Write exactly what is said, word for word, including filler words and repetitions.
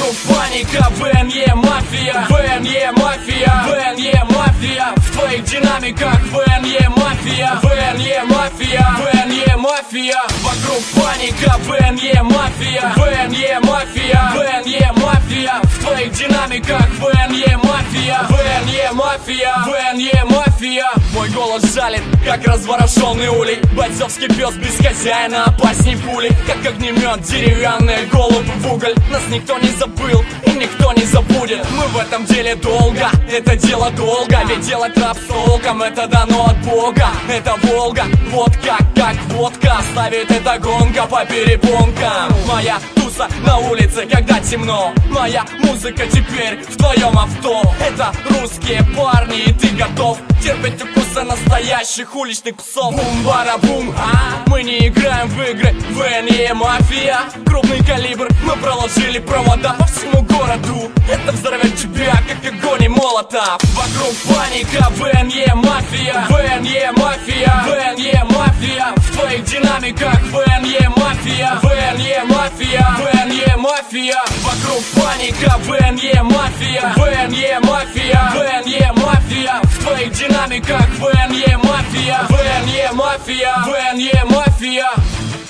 Вокруг паника, ВНЕ мафия, ВНЕ мафия, ВНЕ мафия. В твоих динамиках ВНЕ мафия, ВНЕ мафия, ВНЕ мафия. Вокруг паника, ВНЕ мафия, ВНЕ мафия, ВНЕ мафия. В твоих динамиках ВНЕ мафия, ВНЕ мафия, ВНЕ мафия. Мой голос жалит, как разворошенный улей. Бойцовский пес без хозяина, опасней пули. Как огнемет, деревянные голубы в уголь. Нас никто не забыл и никто не забудет. Мы в этом деле долго, это дело долго. Ведь делать рэп с толком, это дано от Бога. Это Волга, вот как, как водка. Ставит эта гонка по перепонкам. Моя туса на улице, когда темно. Моя музыка теперь в твоем авто. Это русские парни, и ты готов терпеть укусы настоящих уличных псов. Бум-бара-бум, а мы не играем в игры, ВНЕ мафия. Крупный калибр, мы проложили провода по всему городу. Это взорвет тебя, как огонь и молотов. Вокруг паника, ВНЕ мафия, ВНЕ мафия, ВНЕ мафия. В твоих динамиках ВНЕ мафия, ВНЕ мафия, ВНЕ мафия. Вокруг паника, ВНЕ мафия, ВНЕ мафия, ВНЕ мафия. В твоих динамиках ВНЕ мафия, ВНЕ мафия, ВНЕ мафия.